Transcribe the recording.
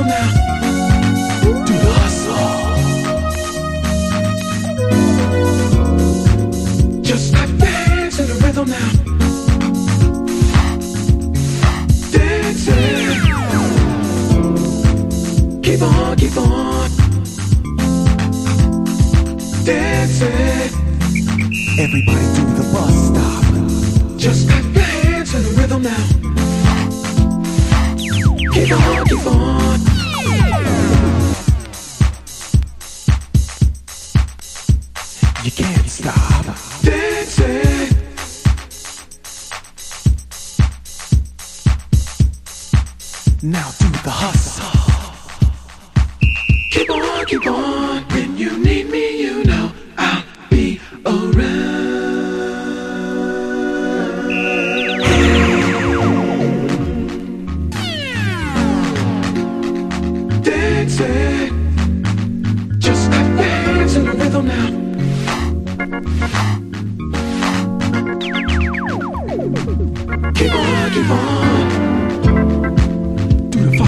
rhythm now. Do the hustle. Just like dance in the rhythm now. Dancing. Keep on, keep on. Dancing. Everybody do the bus stop. Just like dance in the rhythm now. Keep on, keep on. You can't stop dancing. Now do the hustle. Keep on. When you need me, you know I'll be around. Dancing, just like dance in the rhythm now. Keep on, keep on.